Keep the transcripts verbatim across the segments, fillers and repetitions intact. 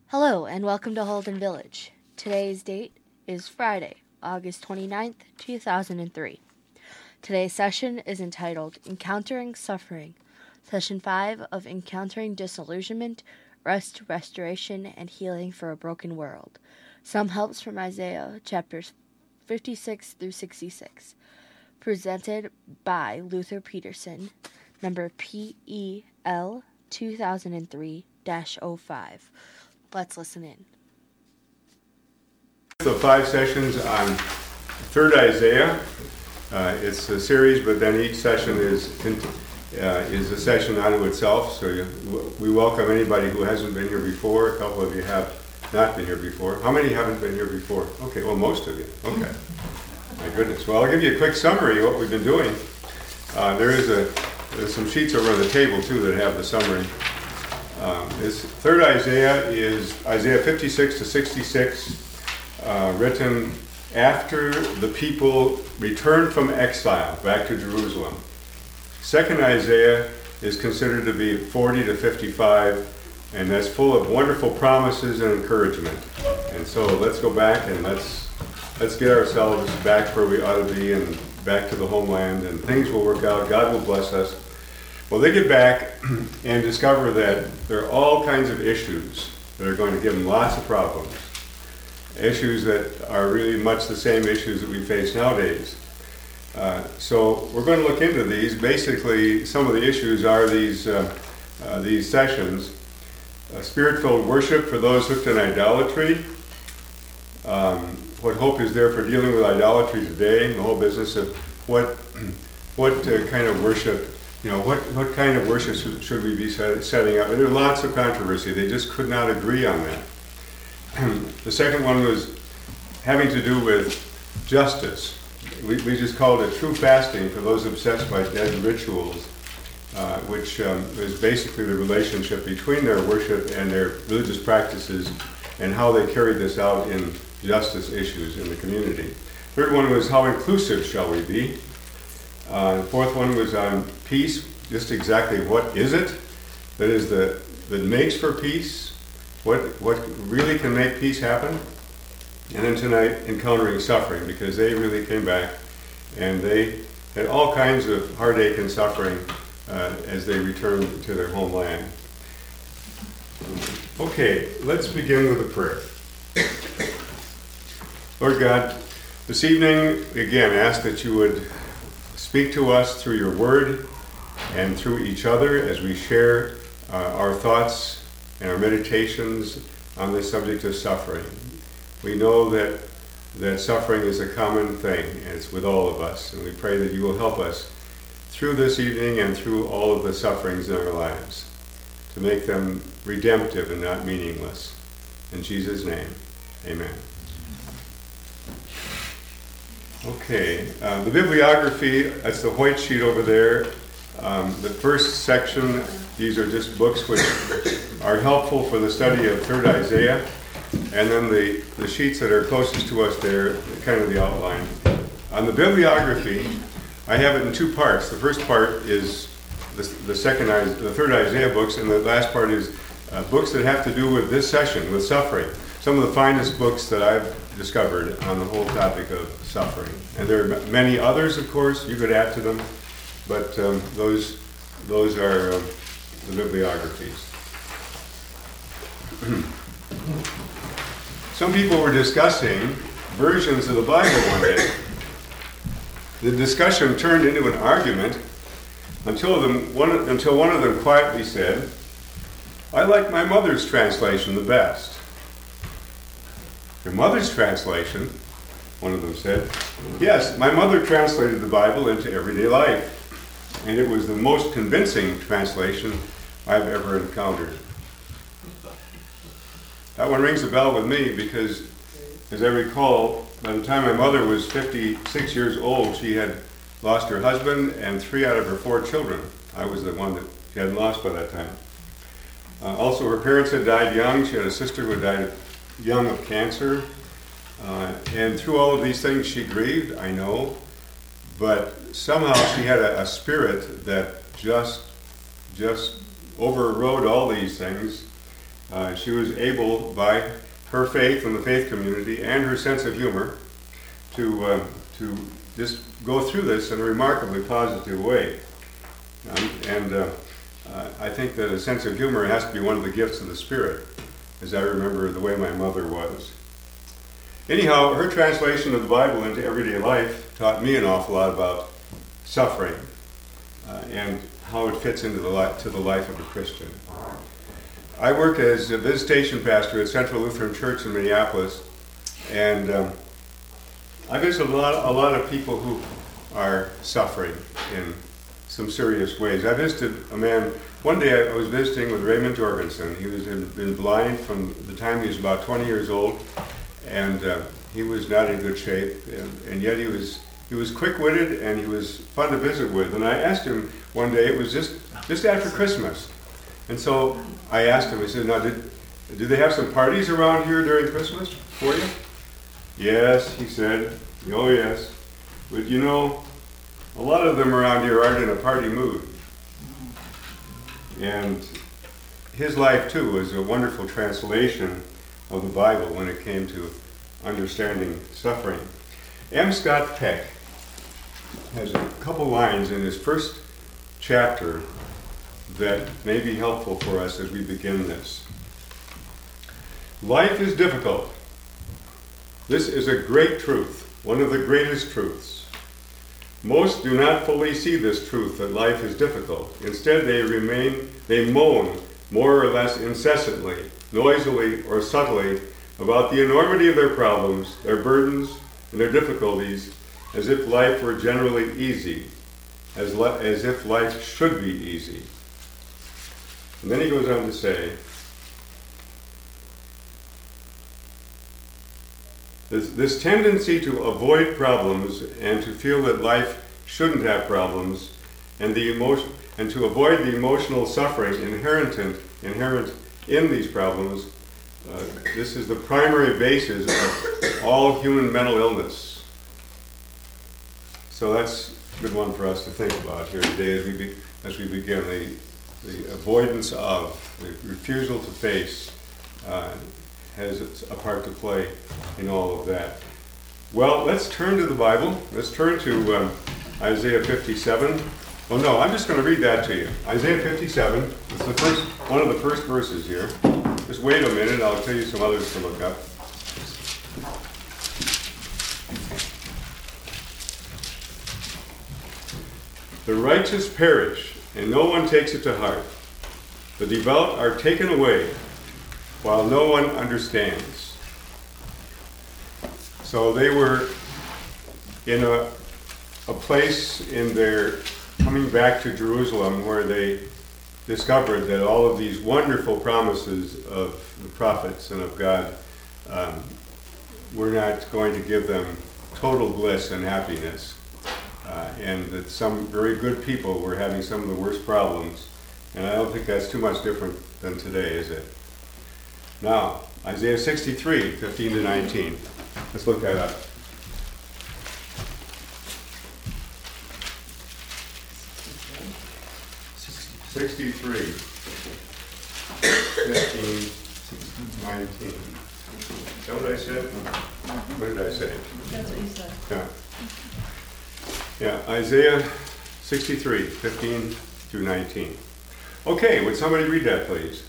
Hello and welcome to Holden Village. Today's date is Friday, August twenty-ninth, two thousand three. Today's session is entitled Encountering Suffering, Session five of Encountering Disillusionment, Rest, Restoration, and Healing for a Broken World. Some helps from Isaiah chapters fifty-six through sixty-six. Presented by Luther Peterson, number P E L two thousand three dash oh five. Let's listen in. The five sessions on Third Isaiah. Uh, it's a series, but then each session is uh, is a session unto itself. So you, we welcome anybody who hasn't been here before. A couple of you have not been here before. How many haven't been here before? Okay, well, most of you. Okay. My goodness. Well, I'll give you a quick summary of what we've been doing. Uh, there is a there's some sheets over on the table too that have the summary. Um, this third Isaiah is Isaiah fifty-six to sixty-six, uh, written after the people returned from exile back to Jerusalem. Second Isaiah is considered to be forty to fifty-five, and that's full of wonderful promises and encouragement. And so let's go back and let's let's get ourselves back where we ought to be and back to the homeland, and things will work out. God will bless us. Well, they get back and discover that there are all kinds of issues that are going to give them lots of problems. Issues that are really much the same issues that we face nowadays. Uh, so we're going to look into these. Basically, some of the issues are these, uh, uh, these sessions. Uh, Spirit-filled worship for those hooked in idolatry. Um, what hope is there for dealing with idolatry today? The whole business of what, what uh, kind of worship You know, what, what kind of worship should, should we be set, setting up? And there are lots of controversy. They just could not agree on that. The second one was having to do with justice. We, we just called it true fasting for those obsessed by dead rituals, uh, which um, is basically the relationship between their worship and their religious practices and how they carried this out in justice issues in the community. Third one was how inclusive shall we be? Uh, the fourth one was on peace, just exactly what is it that is the that makes for peace, what what really can make peace happen. And then tonight, encountering suffering, because they really came back and they had all kinds of heartache and suffering uh, as they returned to their homeland. Okay, let's begin with a prayer. Lord God, this evening, again, ask that you would speak to us through your word and through each other as we share uh, our thoughts and our meditations on the subject of suffering. We know that that suffering is a common thing, and it's with all of us, and we pray that you will help us through this evening and through all of the sufferings in our lives to make them redemptive and not meaningless. In Jesus' name, amen. Okay, uh, the bibliography, that's the white sheet over there. Um, the first section, these are just books which are helpful for the study of Third Isaiah. And then the, the sheets that are closest to us there, kind of the outline. On the bibliography, I have it in two parts. The first part is the, the second, the Third Isaiah books, and the last part is uh, books that have to do with this session, with suffering. Some of the finest books that I've discovered on the whole topic of suffering. And there are many others, of course, you could add to them, but um, those those are um, the bibliographies. Some people were discussing versions of the Bible one day. The discussion turned into an argument until, them, one, until one of them quietly said, "I like my mother's translation the best." "Your mother's translation?" one of them said. "Yes, my mother translated the Bible into everyday life, and it was the most convincing translation I've ever encountered." That one rings a bell with me because, as I recall, by the time my mother was fifty-six years old, she had lost her husband and three out of her four children. I was the one that she hadn't lost by that time. Uh, also, her parents had died young. She had a sister who had died young of cancer. Uh, and through all of these things, she grieved, I know. But somehow she had a, a spirit that just, just overrode all these things Uh, she was able, by her faith in the faith community and her sense of humor, to uh, to just go through this in a remarkably positive way. Um, and uh, uh, I think that a sense of humor has to be one of the gifts of the Spirit, as I remember the way my mother was. Anyhow, her translation of the Bible into everyday life taught me an awful lot about suffering uh, and how it fits into the li- to the life of a Christian. I work as a visitation pastor at Central Lutheran Church in Minneapolis, and um, I visit a lot, a lot of people who are suffering in some serious ways. I visited a man, one day I was visiting with Raymond Jorgensen. He was had been blind from the time he was about twenty years old, and uh, he was not in good shape, and, and yet he was he was quick-witted and he was fun to visit with. And I asked him one day, it was just, just after Christmas, and so I asked him, I said, now, did, do they have some parties around here during Christmas for you? Yes, he said, oh yes, but you know, a lot of them around here aren't in a party mood. And his life too was a wonderful translation of the Bible when it came to understanding suffering. M. Scott Peck has a couple lines in his first chapter that may be helpful for us as we begin this. Life is difficult. This is a great truth, one of the greatest truths. Most do not fully see this truth that life is difficult. Instead, they remain, they moan more or less incessantly, noisily or subtly about the enormity of their problems, their burdens, and their difficulties, as if life were generally easy, as, li- as if life should be easy. And then he goes on to say, this, this tendency to avoid problems and to feel that life shouldn't have problems, and the emotion, and to avoid the emotional suffering inherent in, inherent in these problems, uh, this is the primary basis of all human mental illness. So that's a good one for us to think about here today as we, be, as we begin. The, the avoidance of, the refusal to face uh, has a part to play in all of that. Well, let's turn to the Bible. Let's turn to um, Isaiah fifty-seven. Oh no, I'm just going to read that to you. Isaiah fifty-seven. It's the first, one of the first verses here. Just wait a minute, I'll tell you some others to look up. The righteous perish, and no one takes it to heart. The devout are taken away, while no one understands. So they were in a, a place in their coming back to Jerusalem where they discovered that all of these wonderful promises of the prophets and of God um, were not going to give them total bliss and happiness. Uh, and that some very good people were having some of the worst problems. And I don't think that's too much different than today, is it? Now, Isaiah sixty-three, fifteen to nineteen. Let's look that up. sixty-three, fifteen, nineteen. Is that what I said? What did I say? That's what you said. Yeah. Yeah, Isaiah sixty-three, fifteen through nineteen. Okay, would somebody read that, please?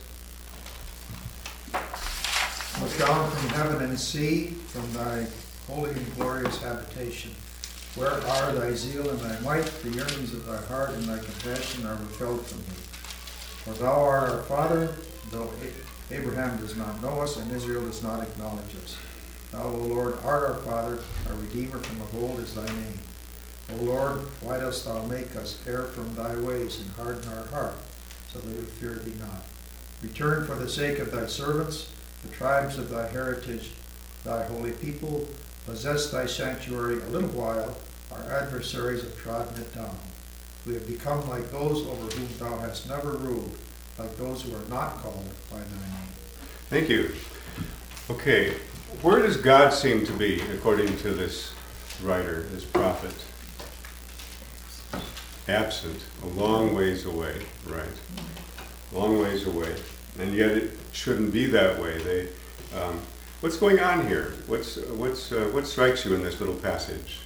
Look down from heaven and see, from thy holy and glorious habitation. Where are thy zeal and thy might? The yearnings of thy heart and thy compassion are withheld from thee. For thou art our Father, though Abraham does not know us and Israel does not acknowledge us. Thou, O Lord, art our Father, our Redeemer from of old is thy name. O Lord, why dost thou make us err from thy ways and harden our heart, so that we fear thee not? Return for the sake of thy servants, the tribes of thy heritage, thy holy people. Possess thy sanctuary a little while. Our adversaries have trodden it down. We have become like those over whom thou hast never ruled, like those who are not called by thy name. Thank you. Okay, where does God seem to be, according to this writer, this prophet? Absent, a long ways away, right? Long ways away. and yet it shouldn't be that way. They, um, what's going on here? What's what's uh, what strikes you in this little passage?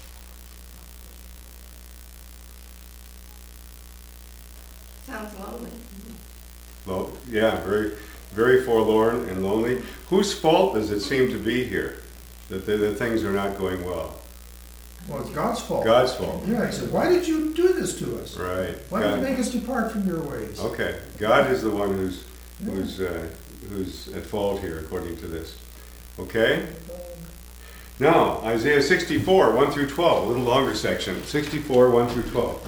Sounds lonely. Well, yeah, very very forlorn and lonely. Whose fault does it seem to be here that the, the things are not going well? Well, it's God's fault. God's fault. Yeah, he said, why did you do this to us? Right. Why did God- you make us depart from your ways? Okay, God is the one who's who's uh, who's at fault here, according to this. Okay. Now Isaiah sixty-four, one through twelve, a little longer section. sixty-four, one through twelve.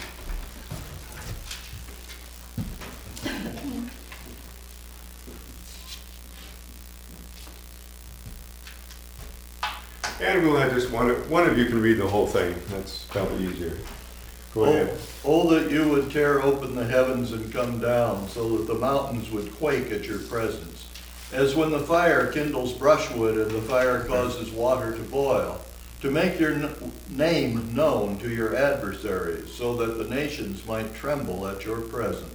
And we'll have just one. Of, one of you can read the whole thing. That's probably easier. Go ahead. Oh, oh, that you would tear open the heavens and come down, so that the mountains would quake at your presence. As when the fire kindles brushwood and the fire causes water to boil, to make your n- name known to your adversaries, so that the nations might tremble at your presence.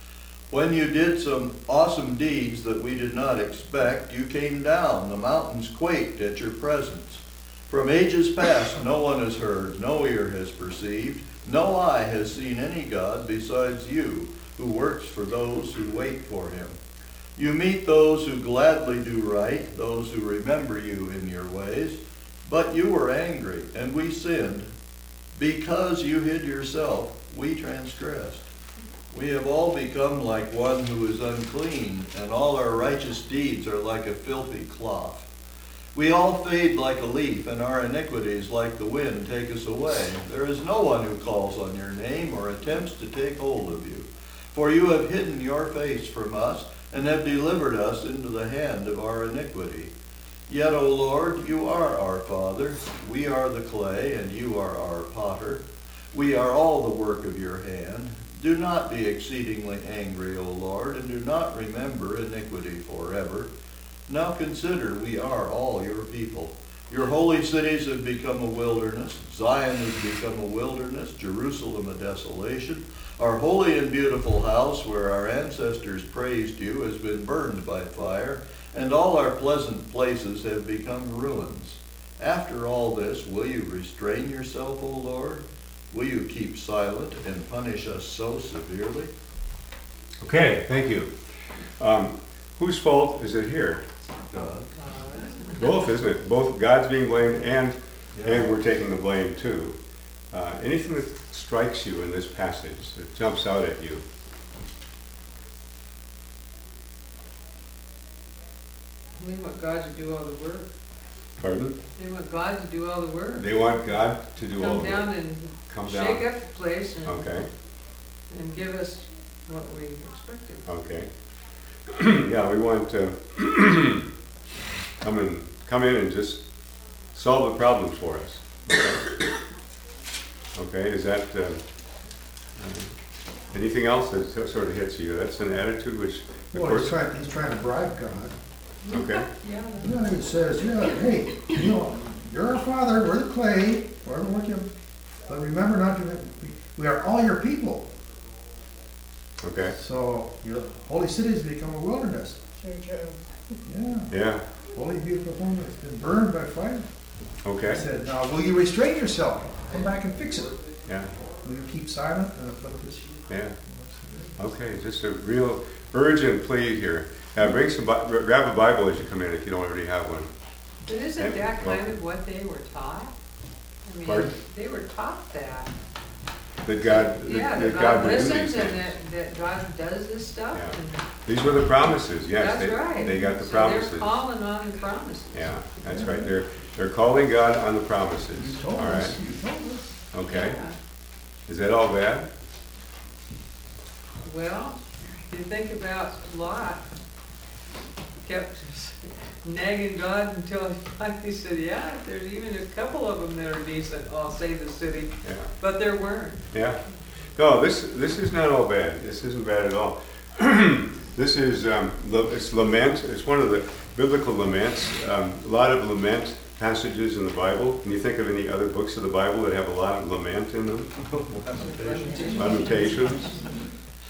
When you did some awesome deeds that we did not expect, you came down, the mountains quaked at your presence. From ages past no one has heard, no ear has perceived, no eye has seen any God besides you, who works for those who wait for him. You meet those who gladly do right, those who remember you in your ways. But you were angry, and we sinned. Because you hid yourself, we transgressed. We have all become like one who is unclean, and all our righteous deeds are like a filthy cloth. We all fade like a leaf, and our iniquities, like the wind, take us away. There is no one who calls on your name or attempts to take hold of you. For you have hidden your face from us, and have delivered us into the hand of our iniquity. Yet, O Lord, you are our Father. We are the clay, and you are our potter. We are all the work of your hand. Do not be exceedingly angry, O Lord, and do not remember iniquity forever. Now consider, we are all your people. Your holy cities have become a wilderness. Zion has become a wilderness, Jerusalem a desolation. Our holy and beautiful house, where our ancestors praised you, has been burned by fire, and all our pleasant places have become ruins. After all this, will you restrain yourself, O Lord? Will you keep silent and punish us so severely? Okay, thank you. Um, whose fault is it here? God. Both, isn't it? Both God's being blamed and and we're taking the blame too. Uh, anything that strikes you in this passage that jumps out at you? They want God to do all the work. Pardon? They want God to do all the work. They want God to do all Come the down work. and Come shake down. up the place and, Okay, and give us what we expected. okay. Yeah, we want to come and come in and just solve the problems for us. Okay, okay, is that uh, uh, anything else that so- sort of hits you? That's an attitude which, of Well, he's course, trying, he's trying to bribe God. okay, Yeah. Yeah, he says, yeah, hey, you know, you're our Father, we're the clay, whatever what you, but remember not to, we are all your people. okay, So your holy cities become a wilderness. Yeah, yeah, holy beautiful home has been burned by fire. He okay, said, now will you restrain yourself? Come back and fix it. yeah, Will you keep silent and afflict this? yeah. Okay, just a real urgent plea here. Uh, bring some, Bi- grab a Bible as you come in if you don't already have one. But isn't that kind of what they were taught? I mean, Pardon? they were taught that. That God, that Yeah, that that God God would do these listens and things. that, that God does this stuff. Yeah. and These were the promises, yes. That's they- right. They got the So promises. they're calling on the promises. Yeah, that's right. They're, they're calling God on the You promises. All told us, right, you told us. okay. Yeah. Is that all bad? Well, you think about Lot, kept nagging God until he finally said, yeah, there's even a couple of them that are decent, I'll save the city, Yeah, but there weren't. yeah. No, this, this is not all bad. This isn't bad at all. This is, um, la- it's lament. It's one of the biblical laments. Um, a lot of lament passages in the Bible. Can you think of any other books of the Bible that have a lot of lament in them? Lamentations.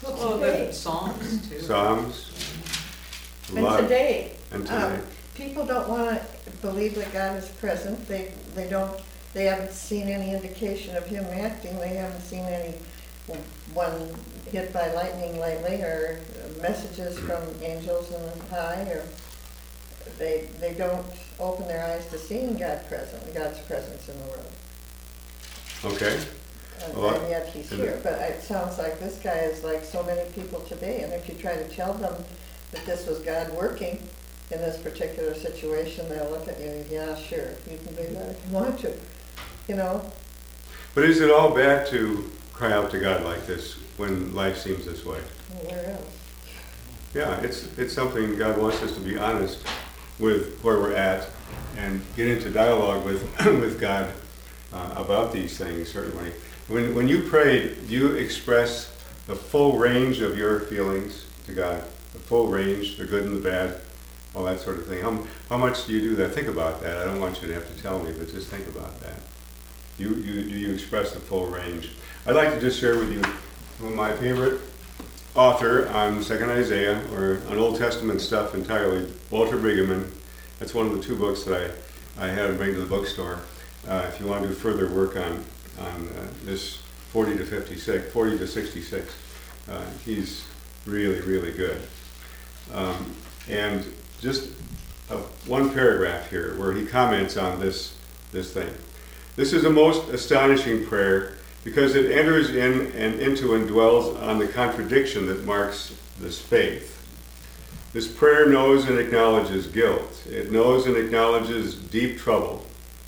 Well, Oh, the today, Psalms too. Psalms. a and lot- today, And um, tonight. people don't wanna believe that God is present. They, they don't, they haven't seen any indication of him acting. They haven't seen any one hit by lightning lately, or messages from angels in the high, or they, they don't open their eyes to seeing God present, God's presence in the world. Okay. And Well, and yet he's and- here, but it sounds like this guy is like so many people today, and if you try to tell them that this was God working in this particular situation, they'll look at you and, yeah, sure, you can do that if you want to, you know? But is it all bad to cry out to God like this when life seems this way? Where else? Yeah, it's, it's something God wants us to be honest with where we're at and get into dialogue with, with God uh, about these things, certainly. When, when you pray, do you express the full range of your feelings to God? The full range, the good and the bad, all that sort of thing. How, how much do you do that? Think about that. I don't want you to have to tell me, but just think about that. You, you, do you express the full range? I'd like to just share with you one of my favorite author on Second Isaiah, or on Old Testament stuff entirely, Walter Brueggemann. That's one of the two books that I, I had to bring to the bookstore. Uh, if you want to do further work on, on uh, this forty to fifty-six, forty to sixty-six, uh, he's really, really good. Um, and just uh, one paragraph here where he comments on this, this thing. This is a most astonishing prayer because it enters in and into and dwells on the contradiction that marks this faith. This prayer knows and acknowledges guilt. It knows and acknowledges deep trouble.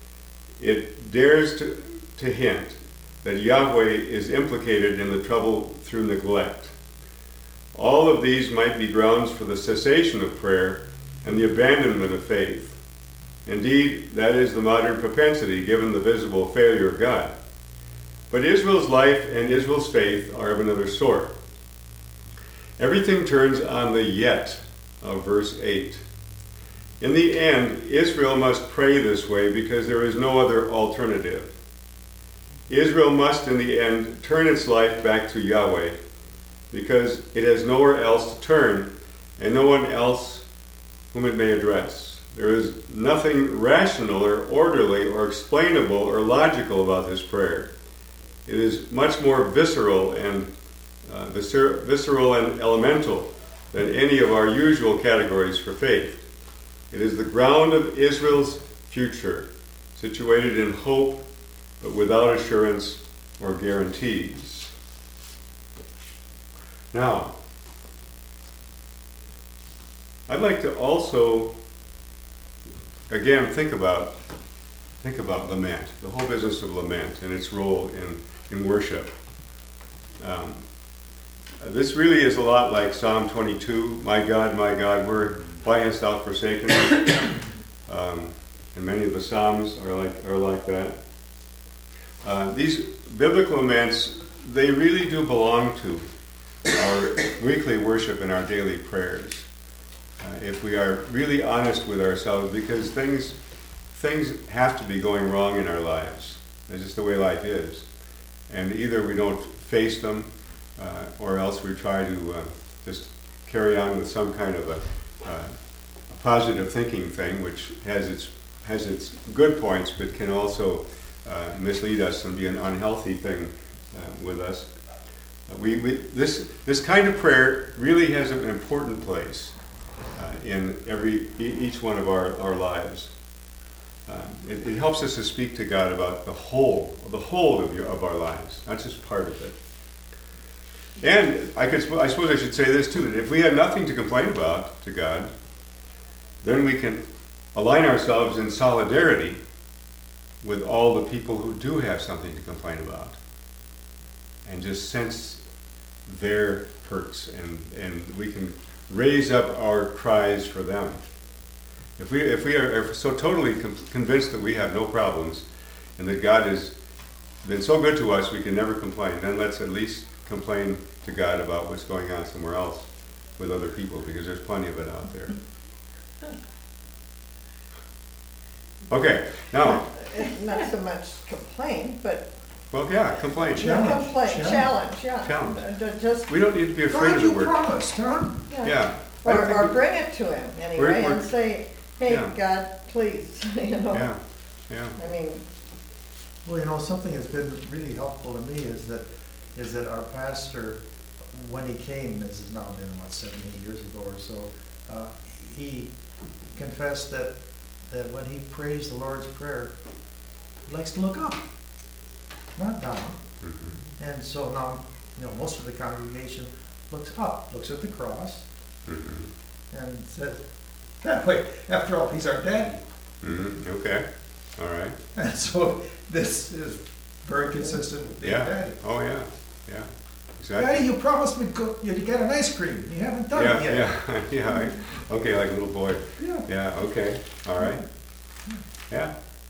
It dares to, to hint that Yahweh is implicated in the trouble through neglect. All of these might be grounds for the cessation of prayer and the abandonment of faith. Indeed, that is the modern propensity given the visible failure of God. But Israel's life and Israel's faith are of another sort. Everything turns on the yet of verse eight. In the end, Israel must pray this way because there is no other alternative. Israel must, in the end, turn its life back to Yahweh because it has nowhere else to turn and no one else whom it may address. There is nothing rational or orderly or explainable or logical about this prayer. It is much more visceral and uh, viscer- visceral and elemental than any of our usual categories for faith. It is the ground of Israel's future, situated in hope, but without assurance or guarantees. Now, I'd like to also, again, think about think about lament, the whole business of lament and its role in, in worship. Um, this really is a lot like Psalm twenty-two, my God, my God, where why hast thou forsaken me? Um, and many of the Psalms are like, are like that. Uh, these biblical laments, they really do belong to our weekly worship and our daily prayers. Uh, if we are really honest with ourselves, because things things have to be going wrong in our lives. That's just the way life is. And either we don't face them, uh, or else we try to uh, just carry on with some kind of a, uh, a positive thinking thing, which has its has its good points, but can also uh, mislead us and be an unhealthy thing uh, with us. Uh, we, we this this kind of prayer really has an important place uh, in every e- each one of our, our lives. Uh, it, it helps us to speak to God about the whole, the whole of, your, of our lives, not just part of it. And I could, I suppose I should say this too: that if we had nothing to complain about to God, then we can align ourselves in solidarity with all the people who do have something to complain about, and just sense their hurts, and, and we can raise up our cries for them. If we if we are so totally com- convinced that we have no problems, and that God has been so good to us we can never complain, then let's at least complain to God about what's going on somewhere else with other people, because there's plenty of it out there. Okay, now, It's not so much complaint, but Well, yeah, complain. Challenge, Complaint, challenge. challenge, yeah. Challenge. Uh, ju- Just, We don't need to be afraid God, of the you word. promised, huh? yeah. Yeah. I don't Or, think or we- bring it to him We're- anyway we're- and say, hey, Yeah. God, please, you know? Yeah, yeah. I mean, Well, you know, something that's been really helpful to me is that, is that our pastor, when he came, this has now been, what, seven, eight years ago or so, uh, he confessed that, that when he prays the Lord's Prayer, he likes to look up, not down. Mhm, And so now, you know, most of the congregation looks up, looks at the cross, mhm, and says, that way, after all, he's our daddy. mhm, okay, all right. And so this is very consistent with being Yeah, daddy. oh, yeah, yeah, Daddy, exactly. you promised me go, you'd get an ice cream, and you haven't done Yeah, it yet. yeah, yeah, I- okay, like a little boy. Yeah. Yeah, okay, all right. Yeah.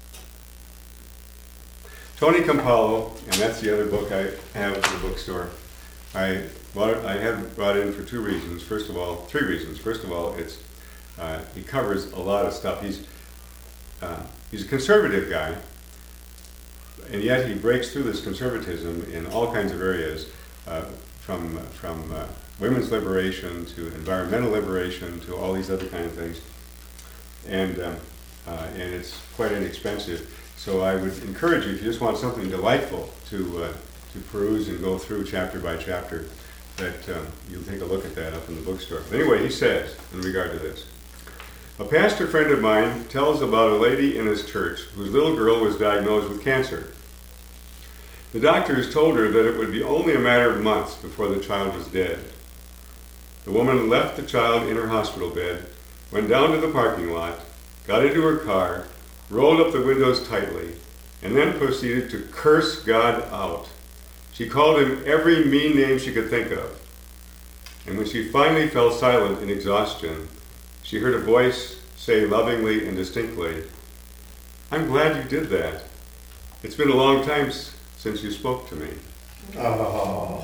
Tony Campolo, and that's the other book I have at the bookstore. I bought it, I had it brought in for two reasons. First of all, three reasons. First of all, it's, uh, he covers a lot of stuff. He's, uh, he's a conservative guy, and yet he breaks through this conservatism in all kinds of areas, uh, from, from uh, women's liberation to environmental liberation to all these other kind of things. And, um, uh, and it's quite inexpensive. So I would encourage you, if you just want something delightful to, uh, to peruse and go through chapter by chapter, that um, you'll take a look at that up in the bookstore. But anyway, he says, in regard to this, a pastor friend of mine tells about a lady in his church whose little girl was diagnosed with cancer. The doctors told her that it would be only a matter of months before the child was dead. The woman left the child in her hospital bed, went down to the parking lot, got into her car, rolled up the windows tightly, and then proceeded to curse God out. She called him every mean name she could think of. And when she finally fell silent in exhaustion, she heard a voice say lovingly and distinctly, "I'm glad you did that. It's been a long time s- since you spoke to me." Oh.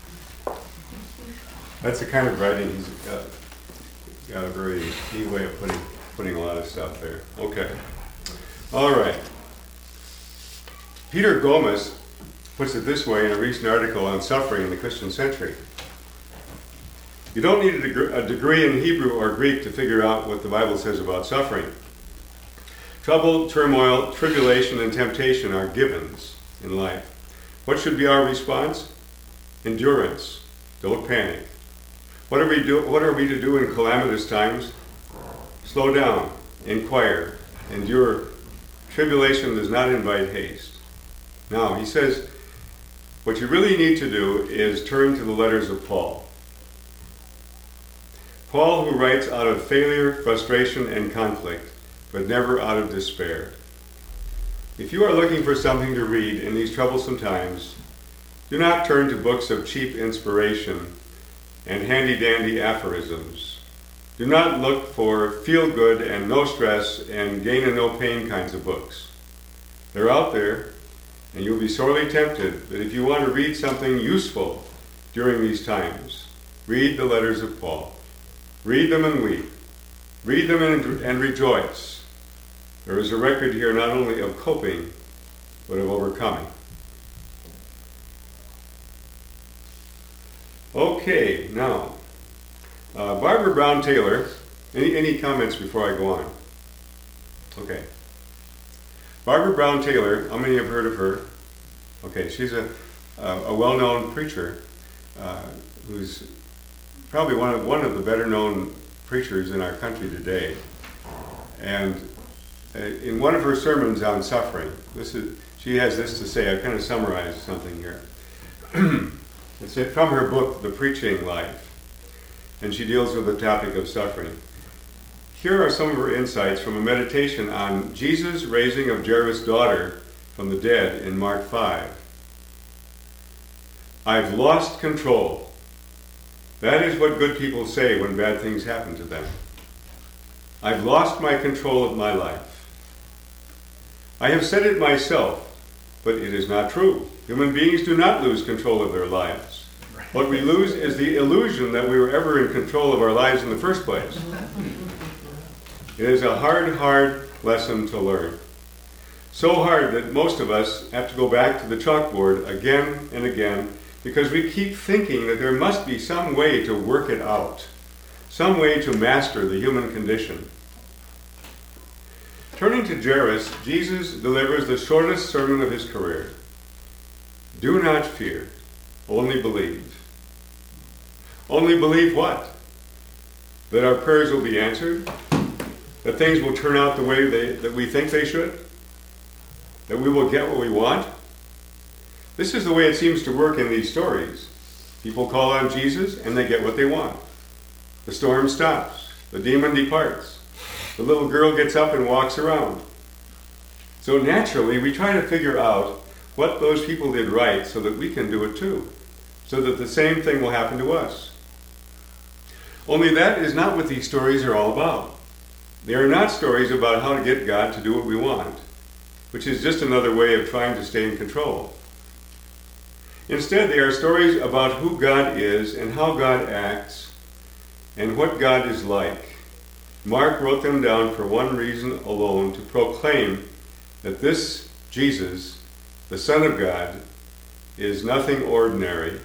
That's the kind of writing he's got, got a very neat way of putting, putting a lot of stuff there. Okay. All right. Peter Gomez puts it this way in a recent article on suffering in the Christian century. You don't need a degree, a degree in Hebrew or Greek to figure out what the Bible says about suffering. Trouble, turmoil, tribulation, and temptation are givens in life. What should be our response? Endurance. Don't panic. What are we do? What are we to do in calamitous times? Slow down. Inquire. Endure. Tribulation does not invite haste. Now, he says, what you really need to do is turn to the letters of Paul. Paul, who writes out of failure, frustration, and conflict, but never out of despair. If you are looking for something to read in these troublesome times, do not turn to books of cheap inspiration and handy-dandy aphorisms. Do not look for feel-good and no stress and gain and no pain kinds of books. They're out there, and you'll be sorely tempted that if you want to read something useful during these times, read the letters of Paul. Read them and weep. Read them and, and rejoice. There is a record here not only of coping, but of overcoming. Okay, now, uh, Barbara Brown Taylor, any, any comments before I go on? Okay. Barbara Brown Taylor, how many have heard of her? Okay, she's a, a, a well-known preacher uh, who's probably one of, one of the better-known preachers in our country today. And uh, in one of her sermons on suffering, this is, she has this to say. I've kind of summarized something here. It's from her book, The Preaching Life, and she deals with the topic of suffering. Here are some of her insights from a meditation on Jesus' raising of Jairus' daughter from the dead in Mark five. I've lost control. That is what good people say when bad things happen to them. I've lost my control of my life. I have said it myself, but it is not true. Human beings do not lose control of their lives. What we lose is the illusion that we were ever in control of our lives in the first place. It is a hard, hard lesson to learn. So hard that most of us have to go back to the chalkboard again and again because we keep thinking that there must be some way to work it out, some way to master the human condition. Turning to Jairus, Jesus delivers the shortest sermon of his career. Do not fear, only believe. Only believe what? That our prayers will be answered? That things will turn out the way they, that we think they should? That we will get what we want? This is the way it seems to work in these stories. People call on Jesus and they get what they want. The storm stops. The demon departs. The little girl gets up and walks around. So naturally, we try to figure out what those people did right so that we can do it too, so that the same thing will happen to us. Only that is not what these stories are all about. They are not stories about how to get God to do what we want, which is just another way of trying to stay in control. Instead, they are stories about who God is and how God acts and what God is like. Mark wrote them down for one reason alone, to proclaim that this Jesus, the Son of God, is nothing ordinary.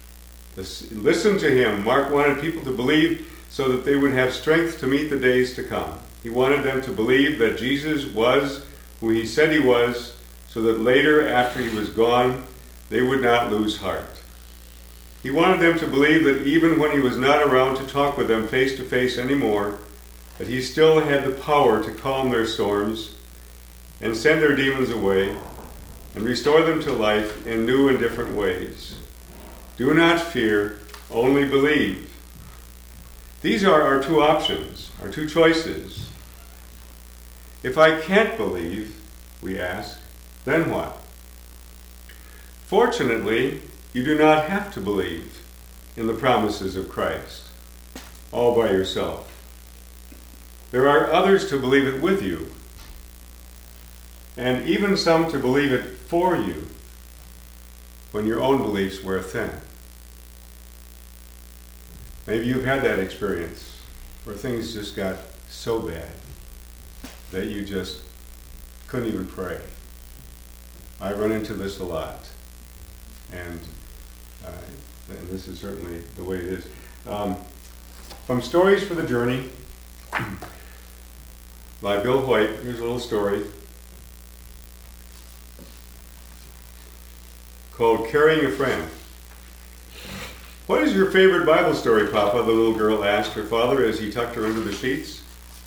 Listen to him. Mark wanted people to believe so that they would have strength to meet the days to come. He wanted them to believe that Jesus was who he said he was, so that later, after he was gone, they would not lose heart. He wanted them to believe that even when he was not around to talk with them face to face anymore, that he still had the power to calm their storms and send their demons away and restore them to life in new and different ways. Do not fear, only believe. These are our two options, our two choices. If I can't believe, we ask, then what? Fortunately, you do not have to believe in the promises of Christ all by yourself. There are others to believe it with you, and even some to believe it for you when your own beliefs wear thin. Maybe you've had that experience where things just got so bad that you just couldn't even pray. I run into this a lot, and, uh, and this is certainly the way it is. Um, from Stories for the Journey by Bill Hoyt, here's a little story called Carrying a Friend. What is your favorite Bible story, Papa? The little girl asked her father as he tucked her into the sheets.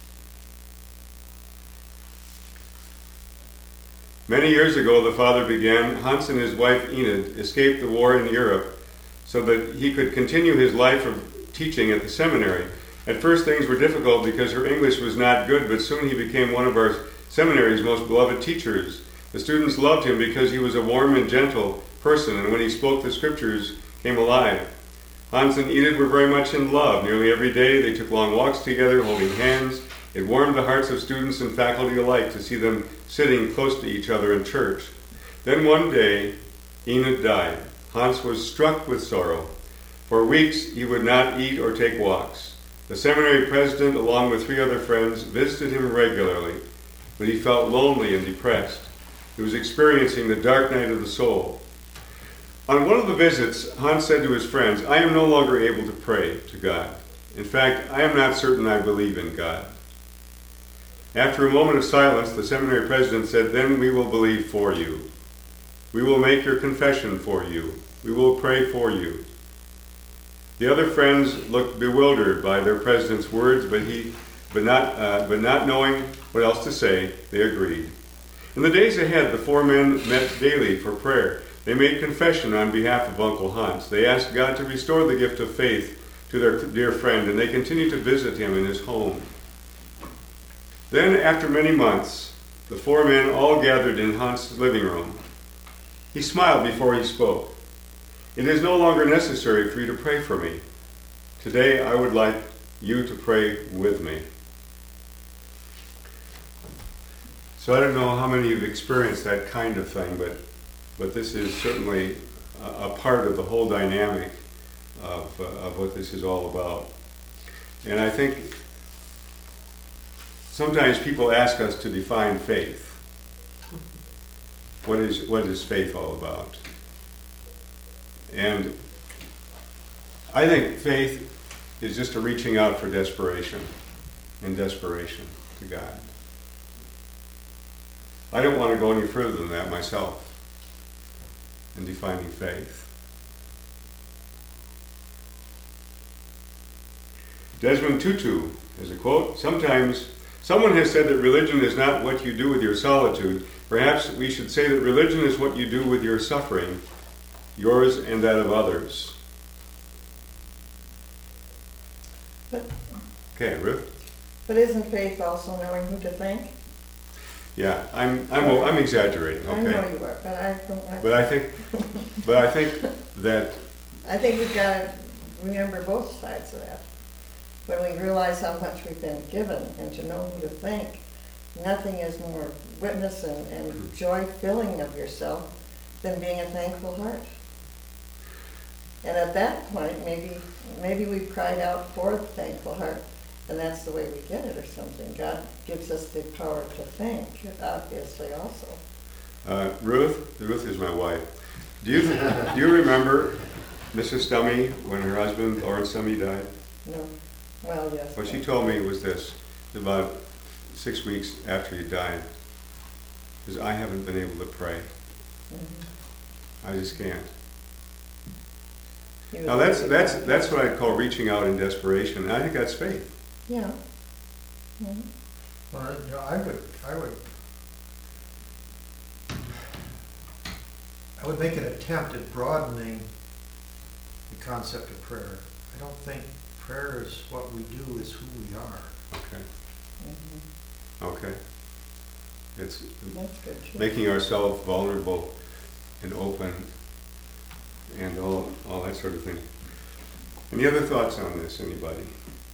Many years ago, the father began, Hans and his wife Enid escaped the war in Europe so that he could continue his life of teaching at the seminary. At first, things were difficult because her English was not good, but soon he became one of our seminary's most beloved teachers. The students loved him because he was a warm and gentle person, and when he spoke, the scriptures came alive. Hans and Enid were very much in love. Nearly every day, they took long walks together, holding hands. It warmed the hearts of students and faculty alike to see them sitting close to each other in church. Then one day, Enid died. Hans was struck with sorrow. For weeks, he would not eat or take walks. The seminary president, along with three other friends, visited him regularly, but he felt lonely and depressed. He was experiencing the dark night of the soul. On one of the visits, Hans said to his friends, I am no longer able to pray to God. In fact, I am not certain I believe in God. After a moment of silence, the seminary president said, then we will believe for you. We will make your confession for you. We will pray for you. The other friends looked bewildered by their president's words, but he, but not, uh, but not knowing what else to say, they agreed. In the days ahead, the four men met daily for prayer. They made confession on behalf of Uncle Hans. They asked God to restore the gift of faith to their dear friend, and they continued to visit him in his home. Then, after many months, the four men all gathered in Hans' living room. He smiled before he spoke. It is no longer necessary for you to pray for me. Today, I would like you to pray with me. So I don't know how many of you have experienced that kind of thing, but but this is certainly a, a part of the whole dynamic of, uh, of what this is all about. And I think sometimes people ask us to define faith. what is, what is faith all about? And I think faith is just a reaching out for desperation, in desperation to God. I don't want to go any further than that myself in defining faith. Desmond Tutu has a quote, "Sometimes someone has said that religion is not what you do with your solitude. Perhaps we should say that religion is what you do with your suffering, yours and that of others." But, Okay, Ruth? but isn't faith also knowing who to thank? Yeah, I'm, I'm, I'm exaggerating, I know okay? you are, but I, I, But I think, but I think that, I think we've got to remember both sides of that. When we realize how much we've been given and to know who to thank, nothing is more witness and, and joy-filling of yourself than being a thankful heart. And at that point, maybe, maybe we cried out for the thankful heart, and that's the way we get it or something. God gives us the power to thank, obviously, also. uh, Ruth, Ruth is my wife. Do you, do you remember Missus Stummy when her husband, Lawrence Stummy, died? No, well, yes. What she told me was this, about six weeks after he died, is I haven't been able to pray. Mhm. I just can't. He was Now that's, really that's, good. that's what I call reaching out in desperation, and I think that's faith. Yeah. Mhm. Well, you know, I would, I would, I would make an attempt at broadening the concept of prayer. I don't think prayer is what we do, is who we are. Okay, Mhm. okay. It's That's good, too. making ourselves vulnerable and open and all, all that sort of thing. Any other thoughts on this, anybody?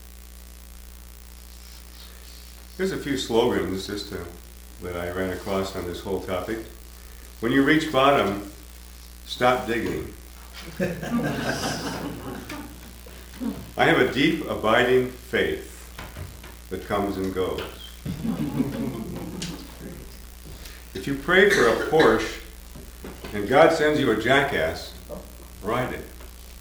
There's a few slogans just to, that I ran across on this whole topic. When you reach bottom, stop digging. I have a deep, abiding faith that comes and goes. If you pray for a Porsche and God sends you a jackass, ride it.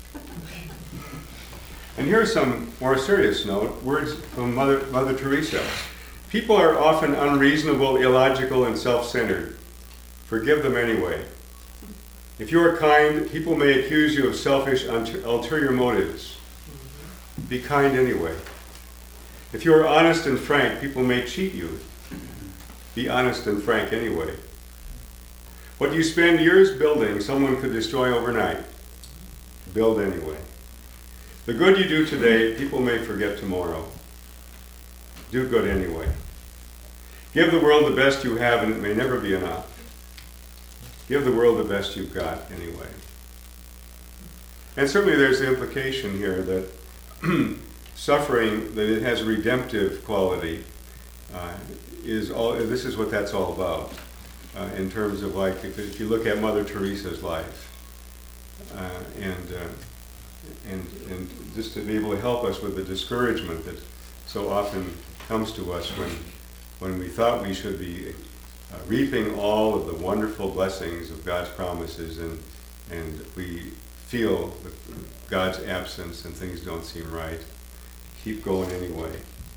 And here's some more serious note, words from Mother, Mother Teresa. People are often unreasonable, illogical, and self-centered. Forgive them anyway. If you are kind, people may accuse you of selfish, ulterior motives. Be kind anyway. If you are honest and frank, people may cheat you. Be honest and frank anyway. What you spend years building, someone could destroy overnight. Build anyway. The good you do today, people may forget tomorrow. Do good anyway. Give the world the best you have, and it may never be enough. Give the world the best you've got anyway. And certainly there's the implication here that suffering, that it has a redemptive quality, uh, is all. This is what that's all about. Uh, in terms of, like, if, if you look at Mother Teresa's life, uh, and uh, and and just to be able to help us with the discouragement that so often comes to us when when we thought we should be uh, reaping all of the wonderful blessings of God's promises, and and we feel God's absence and things don't seem right. Keep going anyway.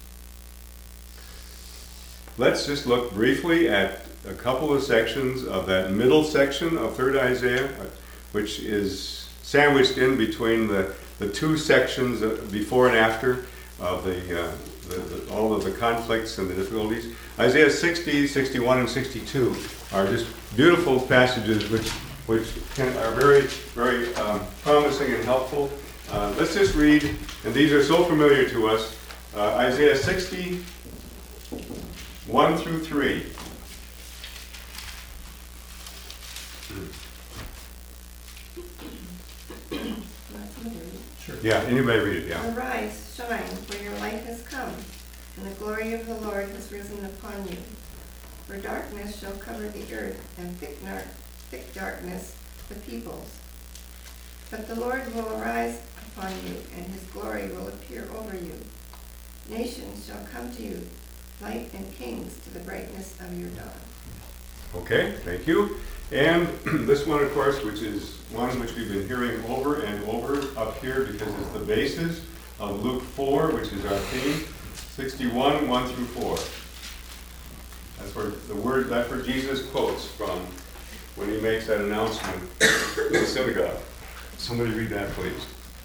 Let's just look briefly at a couple of sections of that middle section of Third Isaiah, which is sandwiched in between the, the two sections before and after of the, uh, the, the all of the conflicts and the difficulties. Isaiah sixty, sixty-one, and sixty-two are just beautiful passages which which can, are very, very um, promising and helpful. Uh, let's just read, and these are so familiar to us, uh, Isaiah sixty, one through three. Sure. Yeah, anybody read it, yeah. Arise, shine, for your light has come, and the glory of the Lord has risen upon you. For darkness shall cover the earth, and thick, nar- thick darkness the peoples. But the Lord will arise upon you, and his glory will appear over you. Nations shall come to you, light and kings to the brightness of your dawn. Okay, thank you. And this one, of course, which is one which we've been hearing over and over up here because it's the basis of Luke four, which is our theme, sixty-one, one through four. That's where the word, that's where Jesus quotes from when he makes that announcement in the synagogue. Somebody read that, please.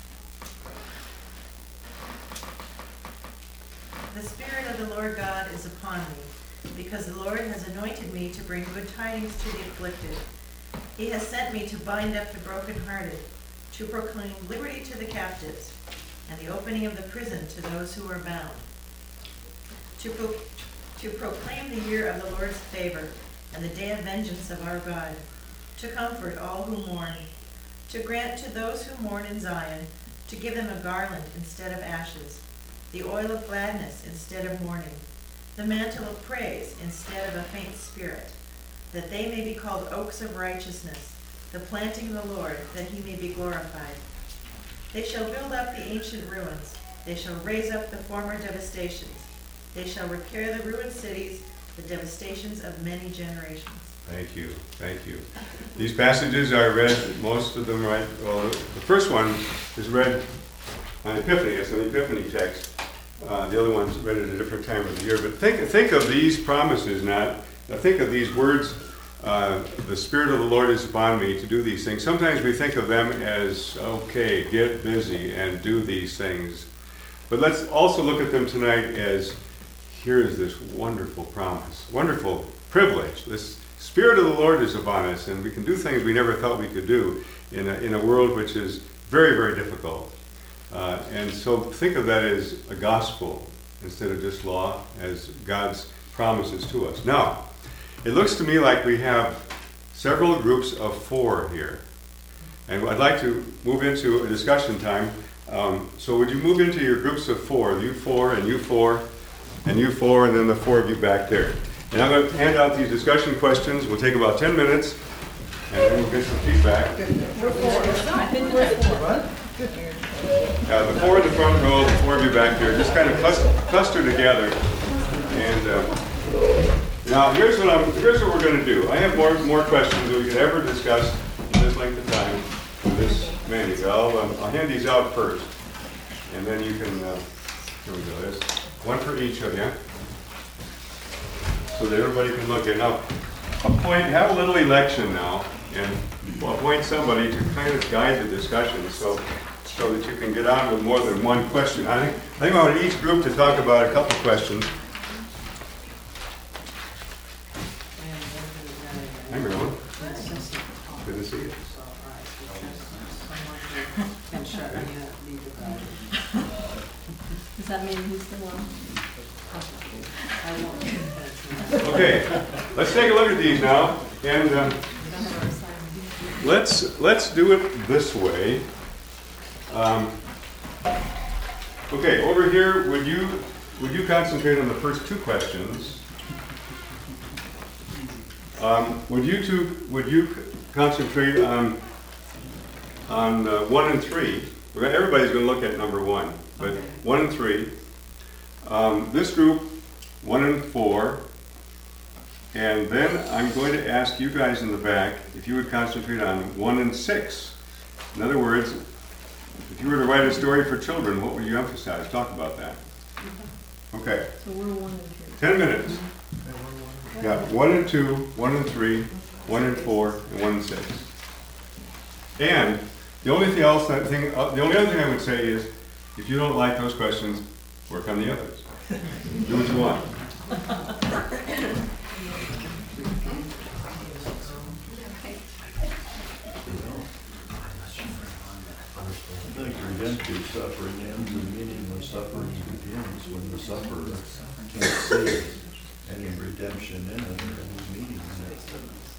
The Spirit of the Lord God is upon me, because the Lord has anointed me to bring good tidings to the afflicted. He has sent me to bind up the brokenhearted, to proclaim liberty to the captives, and the opening of the prison to those who are bound, to, pro- to proclaim the year of the Lord's favor and the day of vengeance of our God, to comfort all who mourn, to grant to those who mourn in Zion, to give them a garland instead of ashes, the oil of gladness instead of mourning, the mantle of praise instead of a faint spirit, that they may be called oaks of righteousness, the planting of the Lord, that he may be glorified. They shall build up the ancient ruins. They shall raise up the former devastations. They shall repair the ruined cities, the devastations of many generations. Thank you, thank you. These passages are read, most of them right, well, the first one is read on Epiphany, it's an Epiphany text. Uh, the other one's read at a different time of the year. But think, think of these promises, not, think of these words, uh, the Spirit of the Lord is upon me to do these things. Sometimes we think of them as, okay, get busy and do these things. But let's also look at them tonight as, here is this wonderful promise, wonderful privilege. This Spirit of the Lord is upon us, and we can do things we never thought we could do in a, in a world which is very, very difficult. Uh, and so think of that as a gospel instead of just law, as God's promises to us. Now, it looks to me like we have several groups of four here. And I'd like to move into a discussion time. Um, so would you move into your groups of four, you four and you four and you four, and then the four of you back there. And I'm going to hand out these discussion questions. We'll take about ten minutes, and then we'll get some feedback. Uh, the four in the front row, the four of you back there, just kind of cluster, cluster together. And uh, now here's what I'm. Here's what we're going to do. I have more more questions than we could ever discuss in this length of time with this manual. I'll, um, I'll hand these out first, and then you can. Uh, here we go. There's one for each of you, so that everybody can look at. Now, appoint. Have a little election now, and appoint somebody to kind of guide the discussion. So. So that you can get on with more than one question. I think, I think I want each group to talk about a couple questions. Hi, Marilyn. Good to see you. Does that mean he's the one? Okay, let's take a look at these now, and um, let's let's do it this way. Um, okay, over here, would you would you concentrate on the first two questions? Um, would you two would you concentrate on on uh, one and three? We're gonna, everybody's going to look at number one, but okay. One and three. Um, this group, one and four, and then I'm going to ask you guys in the back if you would concentrate on one and six. In other words, if you were to write a story for children, what would you emphasize? Talk about that. Okay. So we're one and two. Ten minutes. Mm-hmm. Yeah, one and two, one and three, one and four, and one and six. And the only thing else, that thing, uh, the only other thing I would say is, if you don't like those questions, work on the others. Do what you want. I think redemptive suffering ends and meaningless suffering begins when the sufferer can't see any redemption in it or any meaning in it.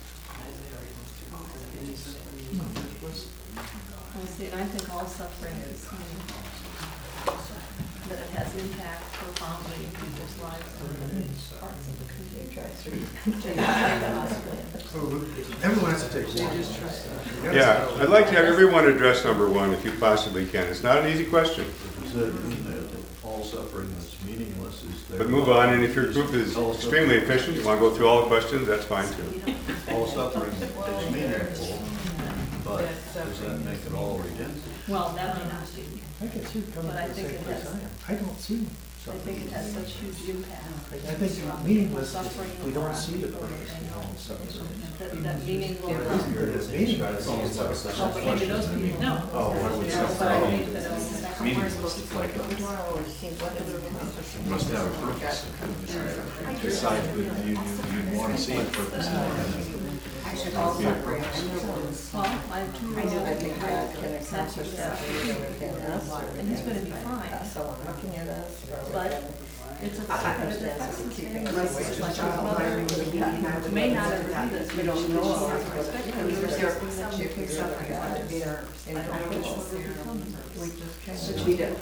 I see, and I think all suffering is meaningful, that it has impact profoundly in people's lives and parts of the community. Everyone has to take one. Yeah, I'd like to have everyone address number one if you possibly can. It's not an easy question. It said that all suffering that's meaningless is but move on, and if your group is extremely efficient, you want to go through all the questions, that's fine too. All suffering is meaningful, but does that make it all redemptive? Well, that may not be. I can see it coming But I to the think same it place has- I am. I don't see I think it has such huge impact. I think it's meaningless if we don't see the place, you know, so. That, that meaning will. It is meaningless. Well, but maybe those people know. Oh, what would Yeah, you but I say? think that it's- Meaningless, like, We don't always see what is accomplished. must have a purpose. Besides, you, you, you want to see a purpose. Well, I do. I know that God can accomplish that within us, or And he's gonna be fine. someone looking at us, or But within it's a circumstances of keeping us away from like your trouble. mother may not ever do this, We but don't she know knows. us, but there's certain that you can suffering God be our in control. We just kind of treat it.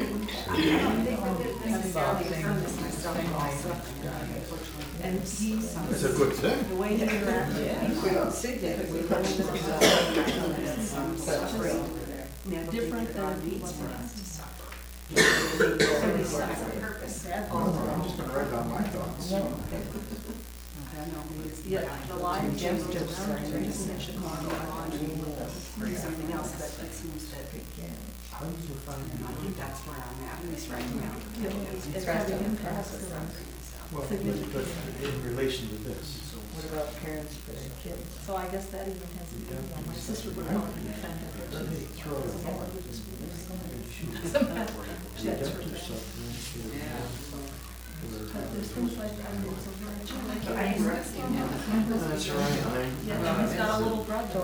And he's, It's a good thing. the way he interacts with We people don't see that, we don't see suffering. is different than he I'm just gonna write down my thoughts. Yet the lives of those around him just in Chicago are Or something else that seems to How did you find I think that's where I'm at, at least right now. you know, it's it's having impact. Well, but in relation to this. What about parents for their kids? So I guess that even has, to my sister would probably be offended. Then they throw it apart. Redemptive suffering is- But there's things like, I mean, it's a very. I didn't see it. That's right, I'm. Yeah, he's got a little brother.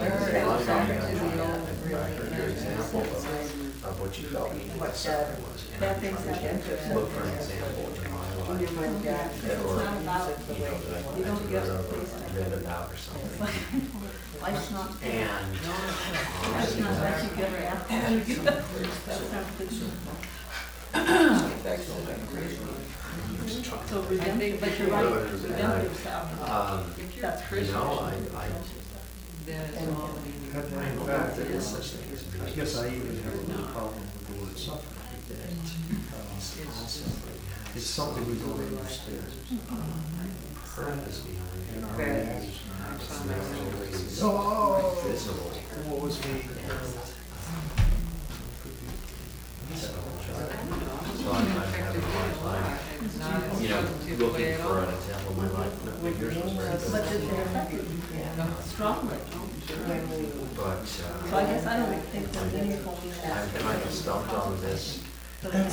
Of what you felt What God, Bad things happen. look for an example in my life. your mind God, It's not about, the way you you don't get I've things read about or something. life's not fair. And Life's not like you get after you get. That's not the. So redemptive, but you're right, redemptive stuff, um, that's you Christian. know, I, I, Then it's all Had I that know fact, that there is such thing as I guess I even have a little problem with the word suffering. It's something we don't understand. purpose behind in it. our lives. It's not always Oh, visible. what was the, So I'm, I'm having a hard time, you know, looking for an example of my life. Yours was very good. But did they affect you strongly? But, So uh, I guess I don't think there's any point in I'm that. kind of stumped on this. But I, it's-